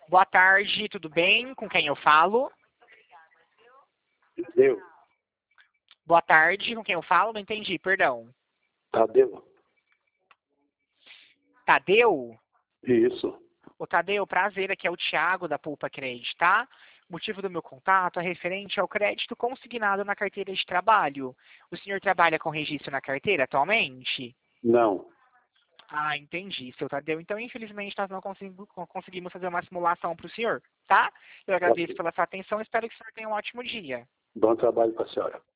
Boa tarde, tudo bem? Com quem eu falo? Tadeu. Boa tarde, com quem eu falo? Não entendi, perdão. Tadeu. Tadeu? Isso. Ô Tadeu, prazer, aqui é o Thiago da Poupa Crédito, tá? O motivo do meu contato é referente ao crédito consignado na carteira de trabalho. O senhor trabalha com registro na carteira atualmente? Não. Ah, entendi, seu Tadeu. Então, infelizmente, nós não conseguimos fazer uma simulação para o senhor, tá? Eu agradeço pela sua atenção e espero que o senhor tenha um ótimo dia. Bom trabalho para a senhora.